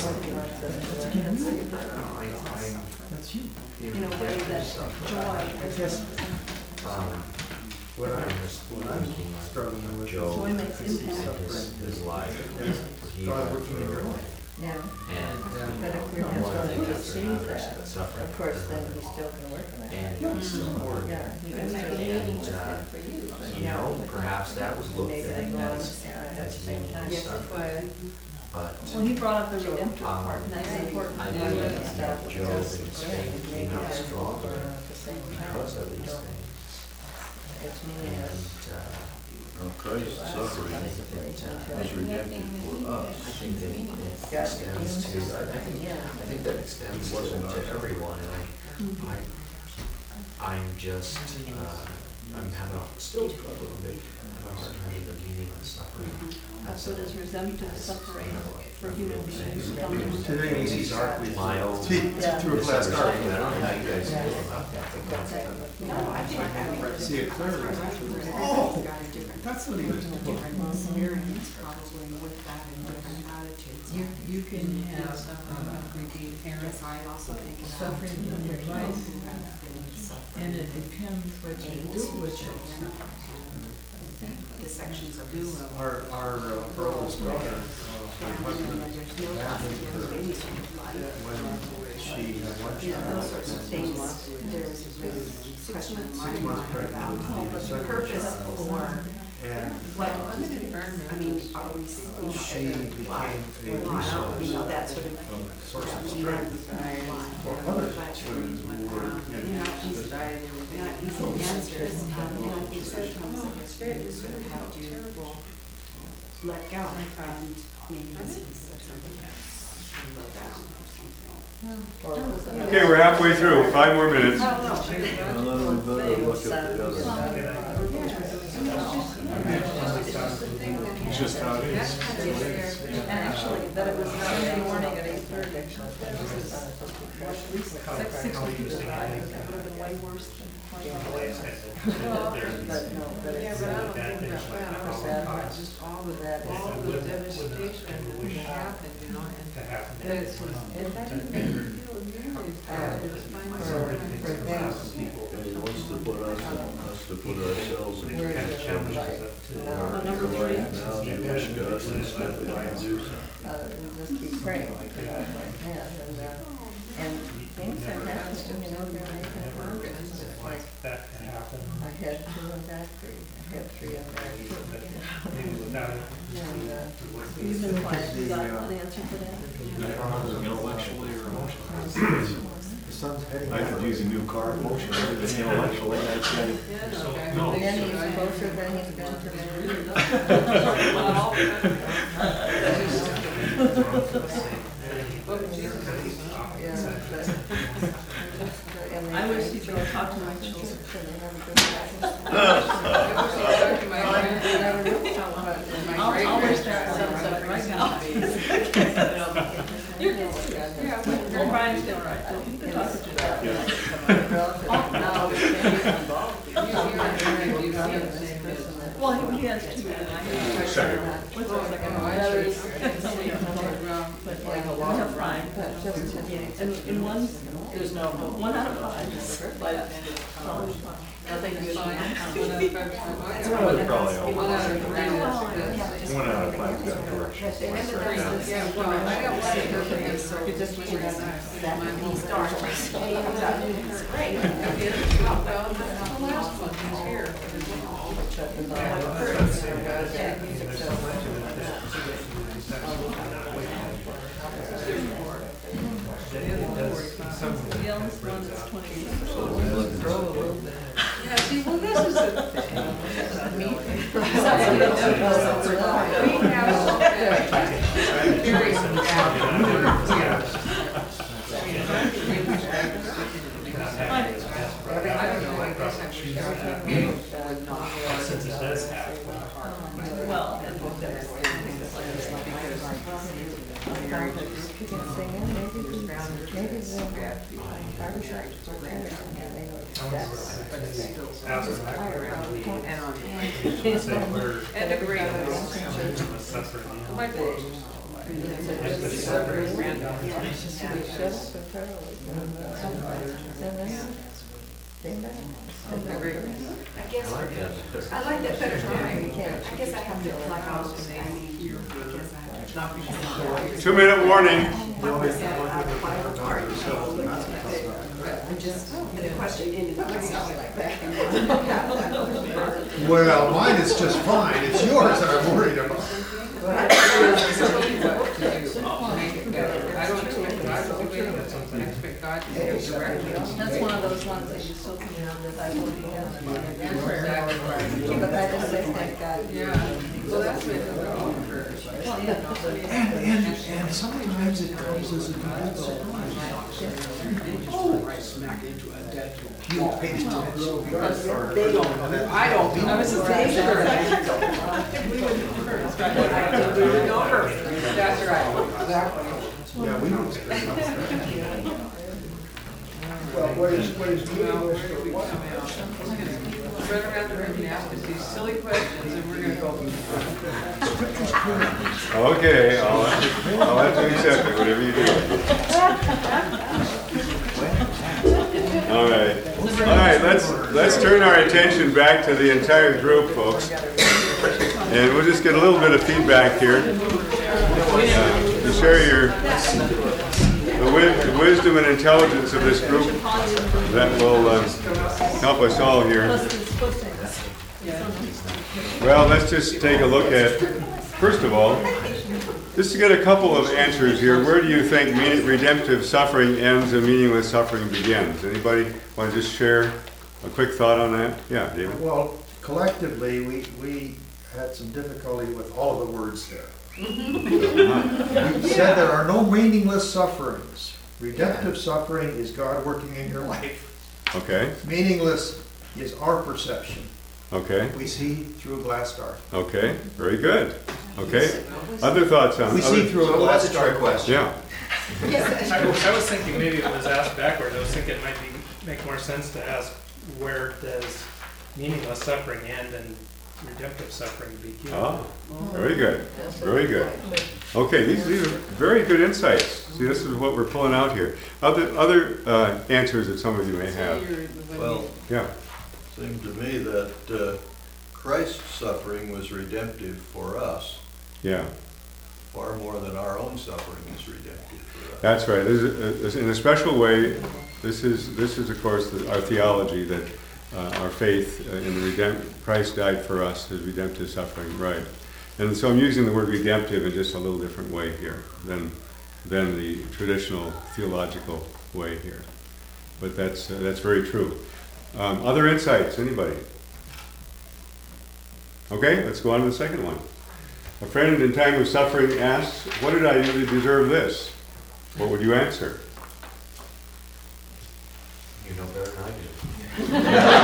I'm, that's you. you in know, a way that redemptive joy suffering. is. Um, What I'm I, just what I'm thinking like struggling with. Job Joy makes impact. and his, his life. He God went working in your through, life. Yeah, and but if we're one not thing going to after see another, that, suffering. of course, then he's still gonna work on it. And he's still working. Yeah. You can make a meaning with it for you. You know, perhaps that was looked Maybe at they go on as, at the as same time. meaningless suffering. But Well, he brought up the redemptive Um, part, and that's important. I Yeah. believe Yeah. that Job and his faith came out stronger At the same time, because of we these don't- things. It's And, meaningless. uh, Well, Christ's suffering I think that, uh, was redemptive for us. I think that it extends to, I I think, I think that extends to, to everyone, and I, I, I'm just, uh, I'm having, a- still a little bit, have a hard time with the meaning of suffering. As So a- does redemptive suffering for human beings come Today, he's our. My own Yeah. Through a glass dark. misunderstanding, I don't know how you guys Yeah. feel about that. No, I think I See it clearly. Oh, That's what he was doing. experience probably with that and different attitudes. You, you can have uh, redeemed parents. I also think Suffering in your life, and it depends what you do with it. the sections of do Our, our uh, oldest daughter, uh, her husband, abandoned her when she had one those sorts of child. things, there's a big question in my Six months mind pregnant about with the the second purpose child. for And what, I mean, are we, you she became a know, you resource, know, that sort of. a source of strength for others who were in You're not easy, you're not easy answers, um, you know, it's sometimes in your spirit, you sort of have to let go, and maybe this is something else, slow down or something. Okay, we're halfway through, five more minutes. It's just how it is. And actually, that it was Sunday morning at eight thirty. Six fifty-five, that would have been way worse than twenty. Well, But no, but yeah, it's, but I don't think that's bad. I don't think that's just all of that, all of the devastation that happened, you know, and that it's just, it doesn't make you feel very bad. It's fine for, for for them, And he wants to put us, us to put ourselves in. we're just like, Uh, no, number three. Now you wish God to step in and do something. uh, we just keep praying like that, like that, and, uh, and things are happening, you know, they're making progress. It's like, That can happen. I had two in factory, I had three in factory. Maybe without it. And, uh, You've been quiet, you got an answer for that? Intellectually or emotionally? The son's heading, I could use a new car emotionally, but intellectually, I can't. Yeah, no, okay. No. and then he's closer than he's been for many years. But Jesus, Yeah, but- and they- I wish you'd go talk to my children. So they have a good practice. They never knew so much. I'll, I'll wish that sums up right now. You're good. Yeah, you're Brian's doing right. You can talk to Well, he has two. What's the second one? But like a lot of Brian. And in one, there's no, one out of five. But it's always fun. Nothing good. Probably all. One out of three is One out of five got correction. yeah, well, I got one of them, so you just wish you had that. He started. Great. Well, that's the last one, he's here. The eldest one is twenty-six. Yeah, see, well, this is the thing. We have very some I don't know, I guess I should have not. Since it does have. Well, and And agree. My book. I guess, I like that. I like that better. I guess I have to, like, I was gonna say, I need here, because I have to. Two minute warning. I'm just, the question ended myself like that. Well, mine is just fine, it's yours that I'm worried about. I don't expect, I don't expect God to give directions. that's one of those ones that you still can have that I will be in prayer. But I just say thank God. Yeah, well, that's what they're all prayers. Well, yeah, no, but it's- And, and, and sometimes it comes as a complete surprise. Oh, you won't pay attention. I don't, I was just saying. We wouldn't first, right? We would know first. That's right, exactly. Yeah, we don't. Well, what is, what is good Well, was where do the we come out? Run around the room and ask us these silly questions, and we're gonna go. Okay, I'll, I'll have to accept it, whatever you do. All right, all right, let's, let's turn our attention back to the entire group, folks. And we'll just get a little bit of feedback here. Uh, to share your, the wi- the wisdom and intelligence of this group that will uh, help us all here. Well, let's just take a look at, first of all, just to get a couple of answers here, where do you think mean- redemptive suffering ends and meaningless suffering begins? Anybody want to just share a quick thought on that? Yeah, David? Well, collectively, we, we had some difficulty with all of the words there. You said there are no meaningless sufferings. Redemptive suffering is God working in your life. Okay, Meaningless is our perception. okay, We see through a glass dark. okay, very good. Okay, other thoughts on? We see other- through a glass dark. Yeah, I was, I was thinking maybe it was asked backwards. I was thinking it might be, make more sense to ask, where does meaningless suffering end and redemptive suffering begin? ah, very good, very good. Okay, these, these are very good insights. See, this is what we're pulling out here. Other, other uh, answers that some of you may have. Well, Yeah, seemed to me that uh, Christ's suffering was redemptive for us, yeah. far more than our own suffering is redemptive for us. That's right. This is, this- in a special way, this is, this is of course the- our theology, that uh, our faith uh, in the redemption, Christ died for us, his redemptive suffering, right. And so I'm using the word redemptive in just a little different way here than, than the traditional theological way here. But that's, uh, that's very true. Um, Other insights, anybody? Okay, let's go on to the second one. A friend in time of suffering asks, "What did I do to deserve this?" What would you answer? You know better than I do.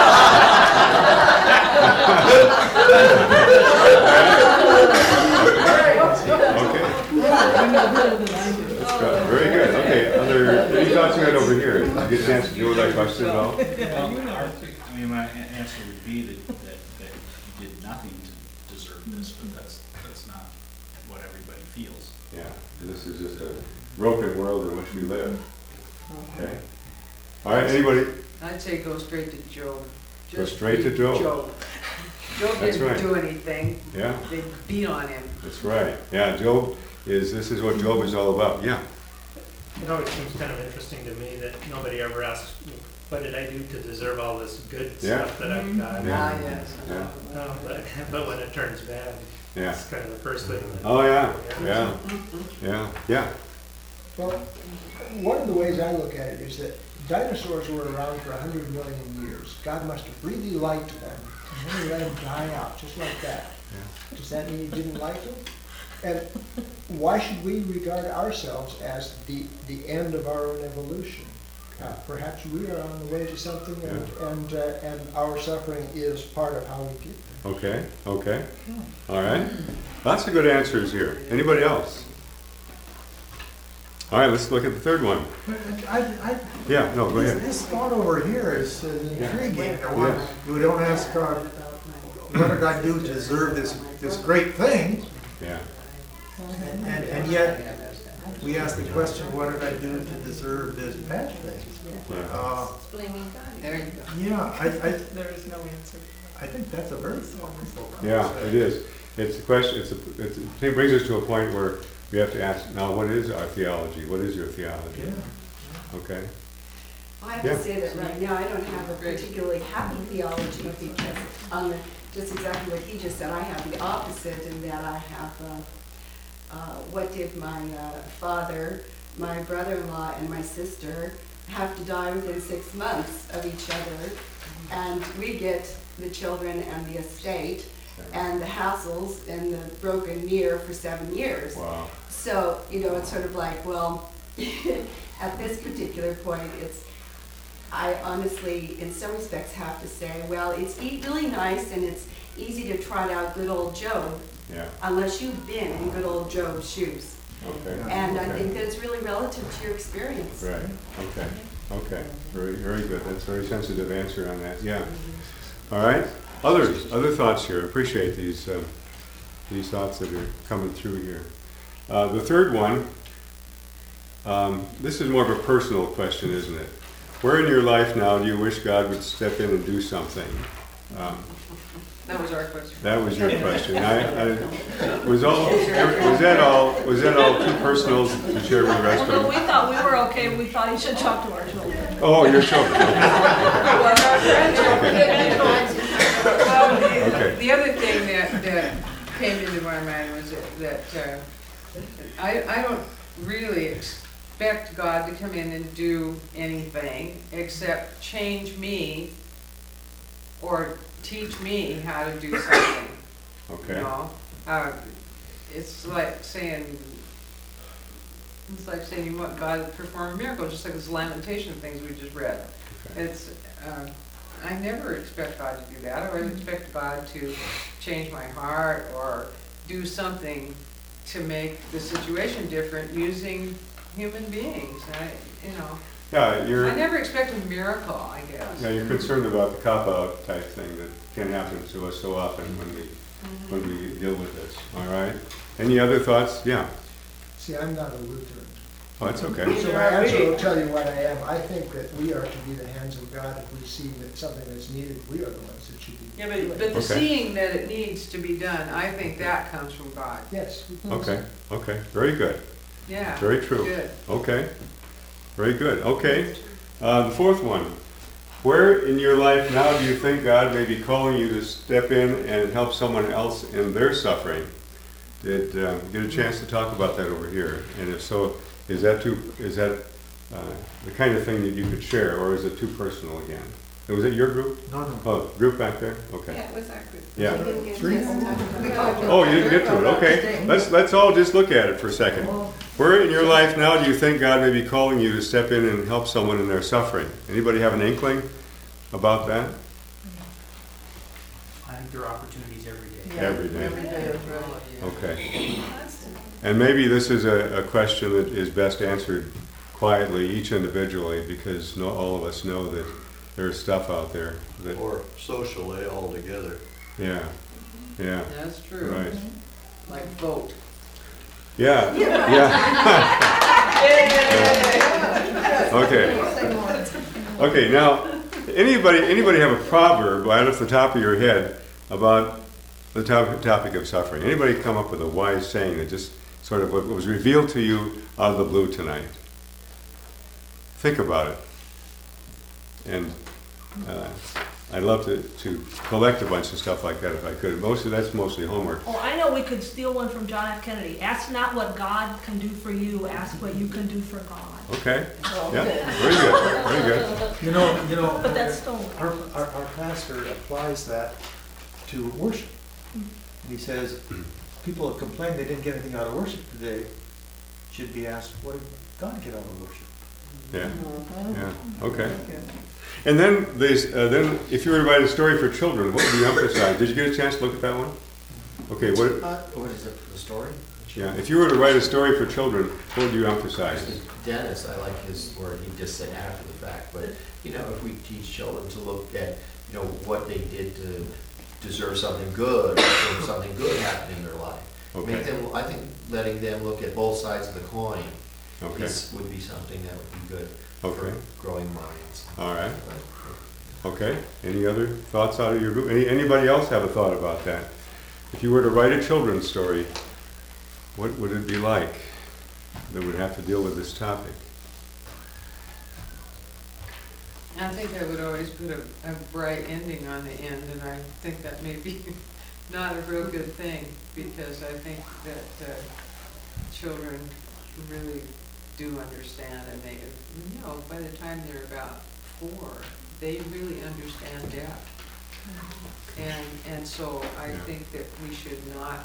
Okay. That's good. Very good. Okay, other, any thoughts you had over here? Did you get a chance to deal with that question at all? Well, I mean, my a- answer would be that, that, that you did nothing to deserve this, but that's, that's not what everybody feels. Yeah, this is just a broken world in which we live. Okay. All right, anybody? I'd say go straight to Job. Go Just straight to read Job. Job Job That's didn't right. do anything. Yeah, They beat on him. that's right. Yeah, Job is, this is what Job is all about. Yeah. You know, it seems kind of interesting to me that nobody ever asks, what did I do to deserve all this good Yeah. stuff that I've got? Yeah. Ah, yes. Yeah. No, but, but when it turns bad, Yeah. it's kind of the first thing. that- Oh, yeah, yeah, yeah, yeah. Well, one of the ways I look at it is that dinosaurs were around for a hundred million years. God must have really liked them, and then he let them die out, just like that. Does that mean he didn't like them? And why should we regard ourselves as the, the end of our own evolution? Uh, perhaps we are on the way to something, and, and, uh, and our suffering is part of how we get there. Okay, okay. All right. Lots of good answers here. Anybody else? All right, let's look at the third one. I, I, Yeah, no, go this, ahead. this thought over here is uh, intriguing. Yeah. Well, we don't ask God, what did I do to deserve this, this great thing? Yeah, And, and yet, we ask the question, what did I do to deserve this bad thing? yeah. Uh, Blaming God. There you go. yeah, I, I, There is no answer. I think that's a very thoughtful Yeah, concept. it is. It's a question, it's a, it's, it brings us to a point where we have to ask, now, what is our theology? What is your theology? Yeah. Okay? I have Yeah. to say that right now, I don't have a particularly happy theology because, um, just exactly what he just said, I have the opposite in that I have, uh, uh, what did my uh, father, my brother-in-law, and my sister have to die within six months of each other, and we get the children and the estate and the hassles and the broken mirror for seven years. Wow. So, you know, it's sort of like, well, at this particular point, it's, I honestly, in some respects, have to say, well, it's e- really nice and it's easy to trot out good old Job, Yeah, unless you've been in good old Job's shoes. okay. And I Okay. think that it's really relative to your experience. Right, okay, okay. Very, very good. That's a very sensitive answer on that, yeah. All right, others, other thoughts here. Appreciate these, uh, these thoughts that are coming through here. Uh, the third one, um, this is more of a personal question, isn't it? Where in your life now do you wish God would step in and do something? Um, That was our question. That was your question. I, I, was all, was that all, was that all too personal to share with the rest of Although we them? thought we were okay, we thought he should talk to our children. Oh, your children. Well, Okay. the other thing that, that came into my mind was that, that uh, I, I don't really expect God to come in and do anything except change me or teach me how to do something. You Okay. know, uh, it's like saying, it's like saying you want God to perform a miracle, just like this lamentation things we just read. It's, uh, I never expect God to do that. I always expect God to change my heart or do something to make the situation different using human beings. I, you know, Yeah, you're, I never expect a miracle, I guess. yeah, you're concerned about the cop-out type thing that can happen to us so often when we, when we deal with this, all right? Any other thoughts? Yeah. See, I'm not a Lutheran. Oh, that's okay. So my answer will tell you what I am. I think that we are to be the hands of God. If we see that something that's needed, we are the ones that should be Yeah, doing but, it. but the Okay. seeing that it needs to be done, I think that comes from God. Yes. Okay, okay, very good. Yeah. Very true. Good. Okay, very good. Okay, uh, the fourth one. Where in your life now do you think God may be calling you to step in and help someone else in their suffering? Did uh, get a chance to talk about that over here? And if so, is that too, is that uh, the kind of thing that you could share, or is it too personal again? Was it your group? No, no. Oh, group back there? Okay. Yeah, it was our group. Yeah. We didn't get Three? a chance to talk about it. Oh, you didn't get to it, okay. Let's, let's all just look at it for a second. Where in your life now do you think God may be calling you to step in and help someone in their suffering? Anybody have an inkling about that? I think there are opportunities every day. Yeah, Every day. Every day is right. Okay. And maybe this is a, a question that is best answered quietly, each individually, because no, all of us know that there's stuff out there that, Or socially altogether. yeah, yeah, That's true. right. Like vote. Yeah, yeah. Okay. Okay, now, anybody, anybody have a proverb right off the top of your head about the topic, topic of suffering? Anybody come up with a wise saying that just sort of what was revealed to you out of the blue tonight? Think about it. And uh, I'd love to, to collect a bunch of stuff like that if I could. Mostly, that's mostly homework. Oh, I know we could steal one from John F. Kennedy. Ask not what God can do for you, ask what you can do for God. Okay, yeah, very good, very good. You know, you know. But that's stolen. Our, our, our pastor applies that to worship. He says, people that complain they didn't get anything out of worship today should be asked, what did God get out of worship? Yeah, yeah, okay. And then there's, uh, then if you were to write a story for children, what would you emphasize? Did you get a chance to look at that one? Okay, what, Uh, what is it, the story? yeah, if you were to write a story for children, what would you emphasize? Dennis, I like his word, he just said after the fact, but, you know, if we teach children to look at, you know, what they did to deserve something good, or something good happened in their life. Okay. Make them, I think letting them look at both sides of the coin Okay, is, would be something that would be good okay, for growing minds. all right, okay. Any other thoughts out of your group? Any, anybody else have a thought about that? If you were to write a children's story, what would it be like that would have to deal with this topic? I think I would always put a, a bright ending on the end, and I think that may be not a real good thing, because I think that uh, children really do understand, and they, you know, by the time they're about four, they really understand death. And, and so I Yeah. think that we should not,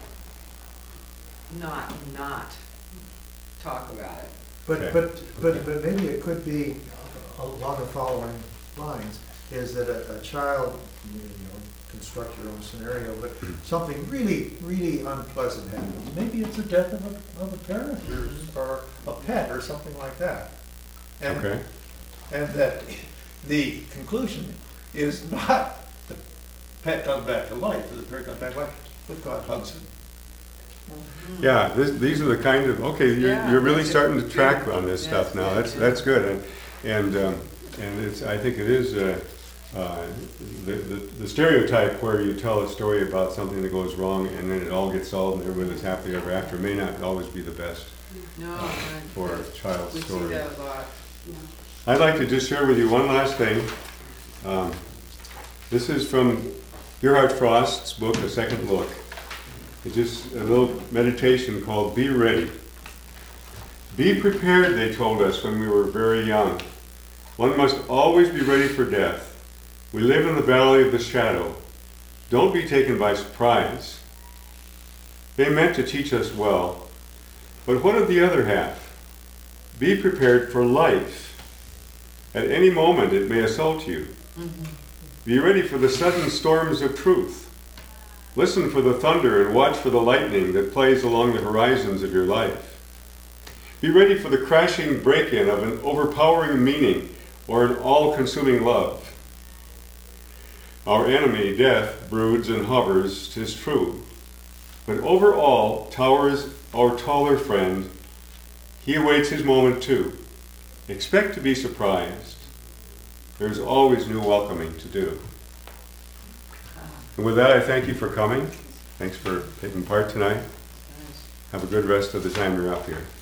not, not talk about it. But, Okay. but, but, but maybe it could be along the following lines, is that a, a child, you know, construct your own scenario, but something really, really unpleasant happens. Maybe it's the death of a, of a parent or, or a pet or something like that. And, Okay, and that the conclusion is not the pet comes back to life, the parent comes back to life, but God hugs him. yeah, this, these are the kind of, okay, you're, Yeah, you're really that's starting to good. track on this Yes, stuff now, yes, that's, yes. that's good, and, and, um, and it's, I think it is, uh, uh, the, the, the stereotype where you tell a story about something that goes wrong and then it all gets solved and everybody's happily ever after may not always be the best No, I- for a child's we see story. that a lot. I'd like to just share with you one last thing. Um, this is from Gerhard Frost's book, A Second Look. It's just a little meditation called Be Ready. Be prepared, they told us when we were very young. One must always be ready for death. We live in the valley of the shadow. Don't be taken by surprise. They meant to teach us well. But what of the other half? Be prepared for life. At any moment it may assault you. Be ready for the sudden storms of truth. Listen for the thunder and watch for the lightning that plays along the horizons of your life. Be ready for the crashing break-in of an overpowering meaning or an all-consuming love. Our enemy, death, broods and hovers, 'tis true. But over all towers our taller friend. He awaits his moment too. Expect to be surprised. There's always new welcoming to do. And with that, I thank you for coming. Thanks for taking part tonight. Have a good rest of the time you're up here.